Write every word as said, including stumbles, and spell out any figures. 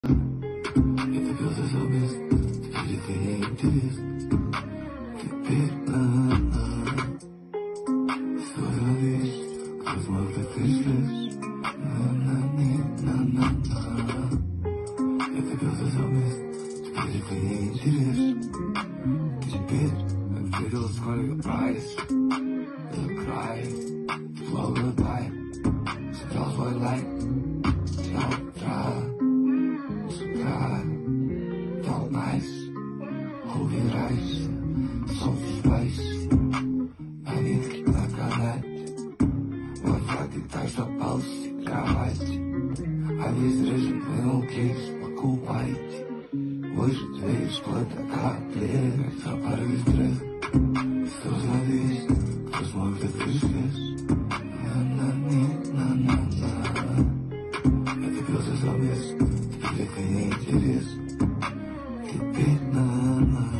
Это пёс особенность, теперь это не интерес. Теперь на-на свою вещь, возможно, ты ждешь. На-на-ни-на-на-на. Это пёс особенность, теперь это не интерес. Теперь ответил свой прайс. Край, тепло глотай, собрал свой лайк. Убирайся, солнце а ветки наказать. Вот я ты так что ползти кровать. А весь режим вынул кейс, покупайте. Выжить весь плата капли, все порыв стресс. Кто завис, кто сможет отвлечь. На-на-ни-на-на-на. Это пёс особенность, теперь это не интерес. Теперь на-на.